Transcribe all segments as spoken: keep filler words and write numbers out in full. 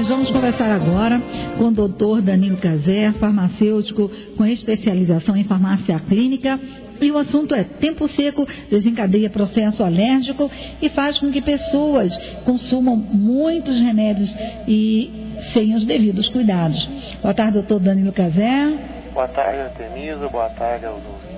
vamos conversar agora com o doutor Danilo Cazé, farmacêutico com especialização em farmácia clínica. E o assunto é: tempo seco desencadeia processo alérgico e faz com que pessoas consumam muitos remédios e sem os devidos cuidados. Boa tarde, doutor Danilo Cazé. Boa tarde, Artemisa. Boa tarde aos ouvintes.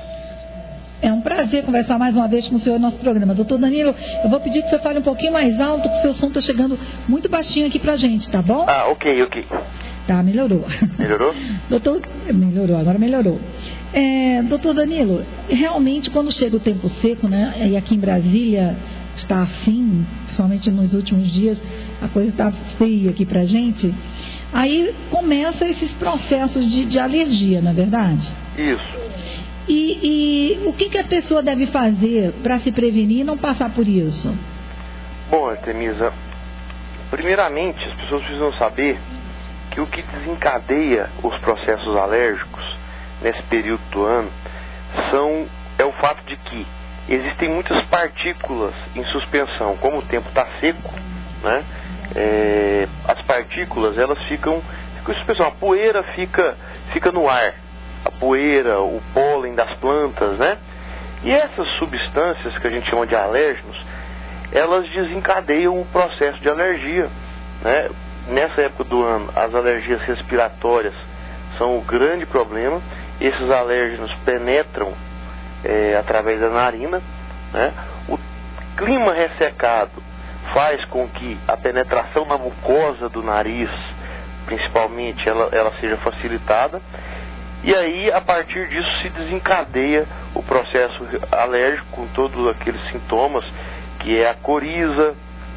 É um prazer conversar mais uma vez com o senhor no nosso programa. Doutor Danilo, eu vou pedir que o senhor fale um pouquinho mais alto, que o seu som está chegando muito baixinho aqui pra gente, tá bom? Ah, ok, ok. Tá, melhorou. Melhorou? Doutor, melhorou, agora melhorou. É, doutor Danilo, realmente quando chega o tempo seco, né, e aqui em Brasília está assim, principalmente nos últimos dias, a coisa está feia aqui pra gente, aí começa esses processos de, de alergia, não é verdade? Isso. E, e o que, que a pessoa deve fazer para se prevenir e não passar por isso? Bom, Artemisa, primeiramente as pessoas precisam saber que o que desencadeia os processos alérgicos nesse período do ano são, é o fato de que existem muitas partículas em suspensão. Como o tempo está seco, né, é, as partículas elas ficam, ficam em suspensão, a poeira fica, fica no ar. A poeira, o pólen das plantas, né? E essas substâncias que a gente chama de alérgenos, elas desencadeiam o processo de alergia, né? Nessa época do ano, as alergias respiratórias são o grande problema. Esses alérgenos penetram é, através da narina, né? O clima ressecado faz com que a penetração na mucosa do nariz, principalmente, ela, ela seja facilitada. E aí, a partir disso, se desencadeia o processo alérgico com todos aqueles sintomas, que é a coriza,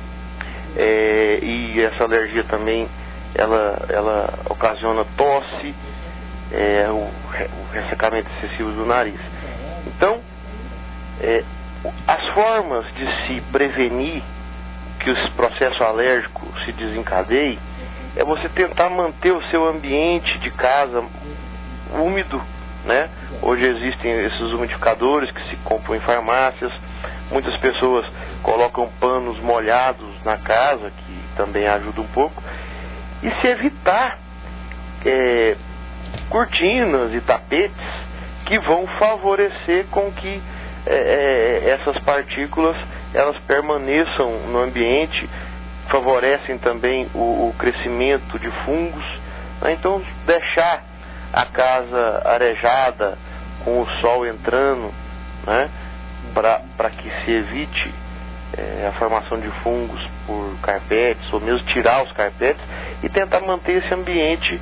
é, e essa alergia também, ela, ela ocasiona tosse, é, o, o ressecamento excessivo do nariz. Então, é, as formas de se prevenir que esse processo alérgico se desencadeie é você tentar manter o seu ambiente de casa úmido, né? Hoje existem esses umidificadores que se compram em farmácias. Muitas pessoas colocam panos molhados na casa, que também ajuda um pouco. E se evitar é, cortinas e tapetes que vão favorecer com que é, é, essas partículas elas permaneçam no ambiente, favorecem também o, o crescimento de fungos, né? Então, deixar a casa arejada, com o sol entrando, né, para que se evite é, a formação de fungos por carpetes, ou mesmo tirar os carpetes, e tentar manter esse ambiente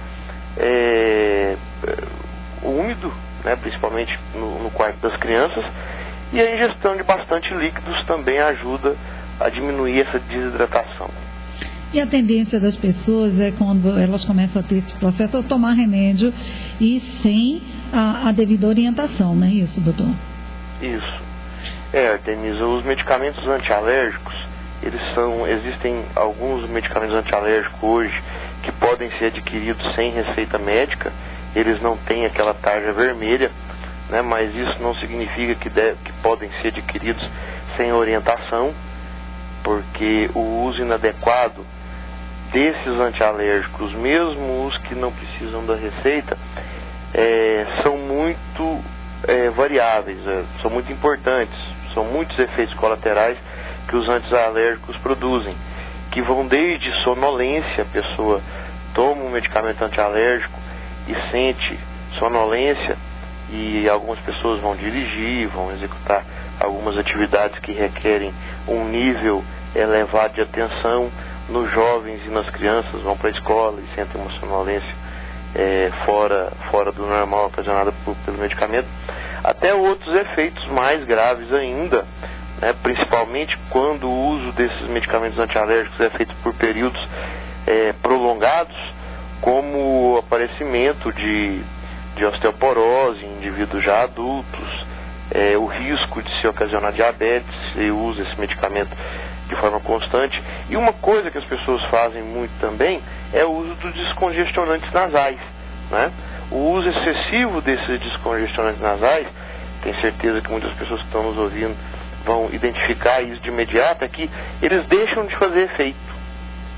é, úmido, né, principalmente no, no quarto das crianças. E a ingestão de bastante líquidos também ajuda a diminuir essa desidratação. E a tendência das pessoas é, quando elas começam a ter esse processo, a tomar remédio e sem a, a devida orientação, não é isso, doutor? Isso. É, Artemisa, os medicamentos antialérgicos, eles são, existem alguns medicamentos antialérgicos hoje que podem ser adquiridos sem receita médica. Eles não têm aquela tarja vermelha, né, mas isso não significa que, deve, que podem ser adquiridos sem orientação, porque o uso inadequado desses antialérgicos, mesmo os que não precisam da receita, é, são muito é, variáveis, é, são muito importantes, são muitos efeitos colaterais que os antialérgicos produzem, que vão desde sonolência, a pessoa toma um medicamento antialérgico e sente sonolência, e algumas pessoas vão dirigir, vão executar algumas atividades que requerem um nível elevado de atenção. Nos jovens e nas crianças, vão para a escola e sentem uma sonolência é, fora, fora do normal, ocasionada por, pelo medicamento, até outros efeitos mais graves ainda, né, principalmente quando o uso desses medicamentos antialérgicos é feito por períodos é, prolongados, como o aparecimento de, de osteoporose em indivíduos já adultos, é, o risco de se ocasionar diabetes se usa esse medicamento de forma constante. E uma coisa que as pessoas fazem muito também é o uso dos descongestionantes nasais, né? O uso excessivo desses descongestionantes nasais, tenho certeza que muitas pessoas que estão nos ouvindo vão identificar isso de imediato, é que eles deixam de fazer efeito.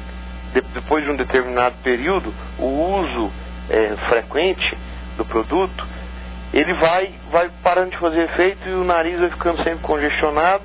de, depois de um determinado período, o uso é, frequente do produto, ele vai, vai parando de fazer efeito e o nariz vai ficando sempre congestionado.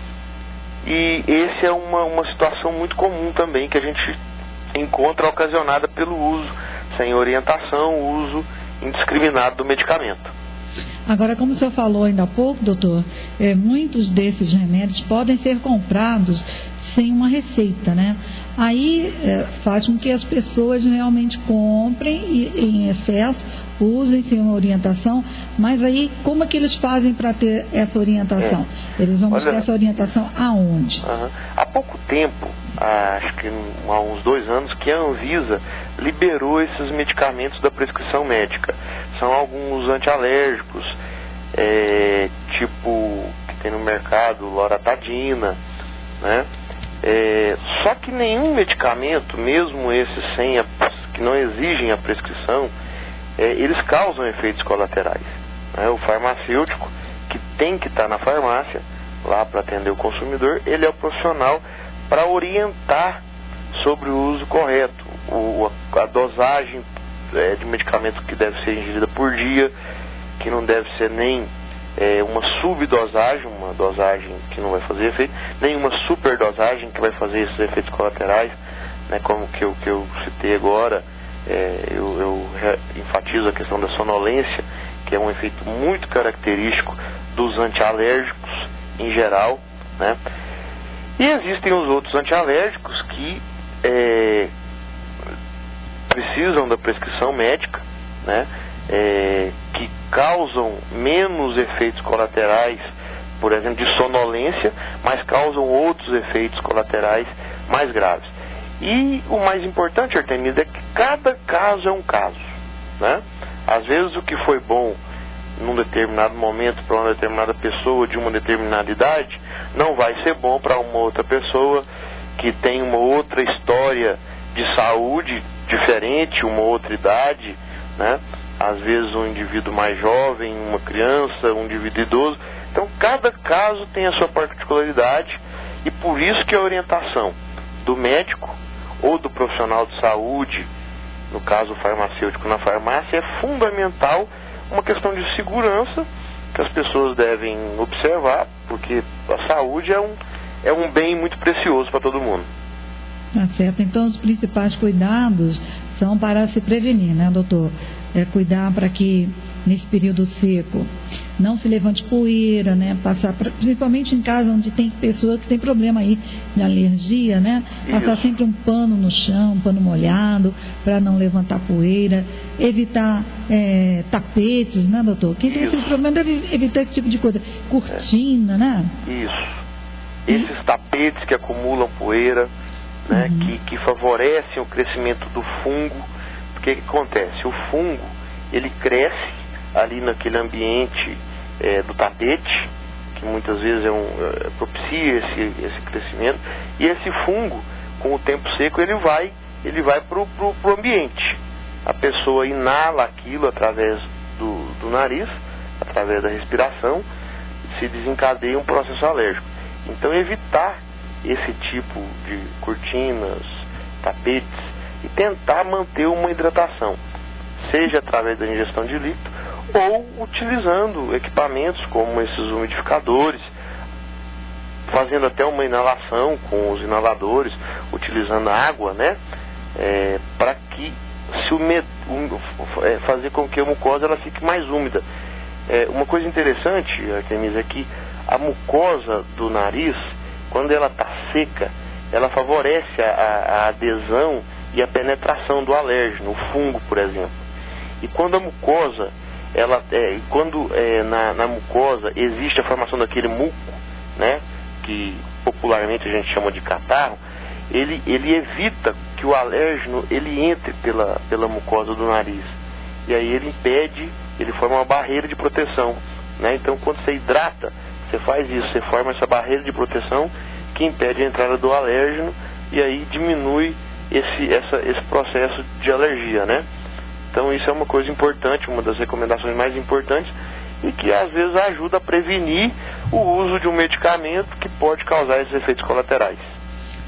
E essa é uma, uma situação muito comum também, que a gente encontra ocasionada pelo uso sem orientação, uso indiscriminado do medicamento. Agora, como o senhor falou ainda há pouco, doutor, é, muitos desses remédios podem ser comprados sem uma receita, né? Aí é, faz com que as pessoas realmente comprem e, em excesso, usem sem uma orientação, mas aí como é que eles fazem para ter essa orientação? É. Eles vão buscar Olha, essa orientação aonde? Uh-huh. Há pouco tempo, acho que há uns dois anos, que a Anvisa liberou esses medicamentos da prescrição médica. São alguns antialérgicos, é, tipo, que tem no mercado, loratadina, né? É, só que nenhum medicamento, mesmo esses sem a, que não exigem a prescrição, é, eles causam efeitos colaterais, né? O farmacêutico, que tem que estar na farmácia, lá para atender o consumidor, ele é o profissional para orientar sobre o uso correto, o, a, a dosagem é, de medicamento que deve ser ingerida por dia, que não deve ser nem é, uma subdosagem, uma dosagem que não vai fazer efeito, nem uma superdosagem que vai fazer esses efeitos colaterais, né, como que eu, que eu citei agora. É, eu, eu enfatizo a questão da sonolência, que é um efeito muito característico dos antialérgicos em geral, né? E existem os outros antialérgicos que é, precisam da prescrição médica, né? É, que causam menos efeitos colaterais, por exemplo, de sonolência, mas causam outros efeitos colaterais mais graves. E o mais importante, Artemisa, é que cada caso é um caso, né? Às vezes o que foi bom num determinado momento para uma determinada pessoa de uma determinada idade não vai ser bom para uma outra pessoa que tem uma outra história de saúde diferente, uma outra idade, né? Às vezes um indivíduo mais jovem, uma criança, um indivíduo idoso. Então cada caso tem a sua particularidade e por isso que a orientação do médico ou do profissional de saúde, no caso farmacêutico na farmácia, é fundamental, uma questão de segurança que as pessoas devem observar, porque a saúde é um, é um bem muito precioso para todo mundo. Tá certo. Então os principais cuidados são para se prevenir, né, doutor? É cuidar para que nesse período seco não se levante poeira, né? Passar, pra, principalmente em casa onde tem pessoa que tem problema aí de alergia, né? Passar Isso. sempre um pano no chão, um pano molhado, para não levantar poeira, evitar é, tapetes, né, doutor? Quem tem Isso. esse problema deve evitar esse tipo de coisa. Cortina, é. né? Isso. Esses e... tapetes que acumulam poeira, né? Uhum. que, que favorecem o crescimento do fungo. O que, que acontece? O fungo, ele cresce ali naquele ambiente é, do tapete, que muitas vezes é um, é, propicia esse, esse crescimento, e esse fungo, com o tempo seco, ele vai, ele vai para o ambiente. A pessoa inala aquilo através do, do nariz, através da respiração, se desencadeia um processo alérgico. Então evitar esse tipo de cortinas, tapetes, e tentar manter uma hidratação, seja através da ingestão de líquido ou utilizando equipamentos como esses umidificadores, fazendo até uma inalação com os inaladores, utilizando água, né, é, para que se umed... um, é, fazer com que a mucosa ela fique mais úmida. É, uma coisa interessante, Artemisa, é que a mucosa do nariz, quando ela está seca, ela favorece a, a adesão e a penetração do alérgeno, o fungo, por exemplo. E quando a mucosa, ela, é, quando é, na, na mucosa existe a formação daquele muco, né, que popularmente a gente chama de catarro, ele, ele evita que o alérgeno ele entre pela, pela mucosa do nariz. E aí ele impede, ele forma uma barreira de proteção, né? Então quando você hidrata, você faz isso, você forma essa barreira de proteção que impede a entrada do alérgeno e aí diminui esse, essa, esse processo de alergia, né? Então isso é uma coisa importante, uma das recomendações mais importantes e que às vezes ajuda a prevenir o uso de um medicamento que pode causar esses efeitos colaterais.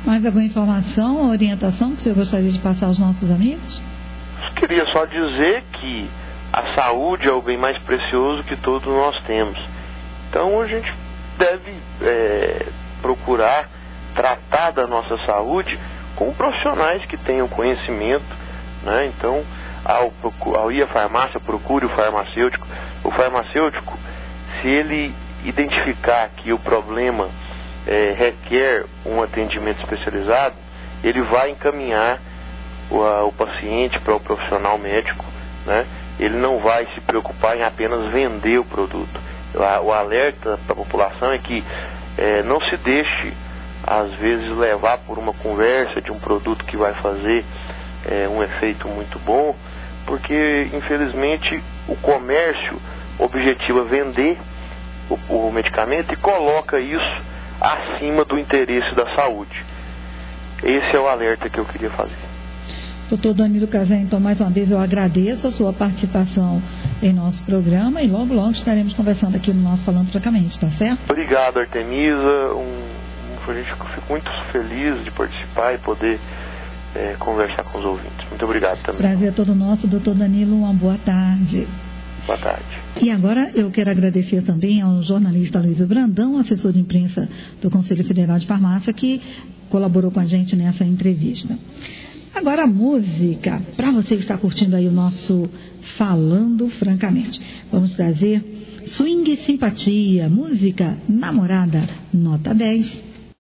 Mais alguma informação ou orientação que o senhor gostaria de passar aos nossos amigos? Eu queria só dizer que a saúde é o bem mais precioso que todos nós temos. Então a gente deve é, procurar tratar da nossa saúde com profissionais que tenham conhecimento, né? Então, ao, ao ir à farmácia, procure o farmacêutico. O farmacêutico, se ele identificar que o problema é, requer um atendimento especializado, ele vai encaminhar o, a, o paciente para o profissional médico, né? Ele não vai se preocupar em apenas vender o produto. O alerta para a população é que é, não se deixe, às vezes, levar por uma conversa de um produto que vai fazer é, um efeito muito bom, porque, infelizmente, o comércio objetiva vender o, o medicamento e coloca isso acima do interesse da saúde. Esse é o alerta que eu queria fazer. Doutor Danilo Cazé, então, mais uma vez eu agradeço a sua participação em nosso programa e logo, logo estaremos conversando aqui no nosso Falando Francamente, tá certo? Obrigado, Artemisa. Um, um, a gente fico muito feliz de participar e poder é, conversar com os ouvintes. Muito obrigado também. Prazer é todo nosso, doutor Danilo. Uma boa tarde. Boa tarde. E agora eu quero agradecer também ao jornalista Luiz Brandão, assessor de imprensa do Conselho Federal de Farmácia, que colaborou com a gente nessa entrevista. Agora a música, para você que está curtindo aí o nosso Falando Francamente. Vamos trazer Swing Simpatia, música Namorada, nota dez.